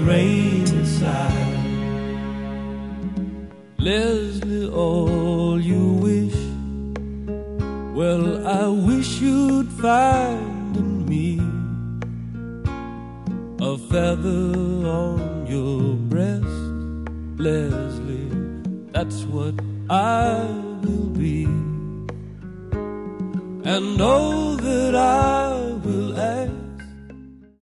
rain inside. Leslie, all you wish, well, I wish you'd find in me a feather on your breast. Leslie, that's what I will be. And know that I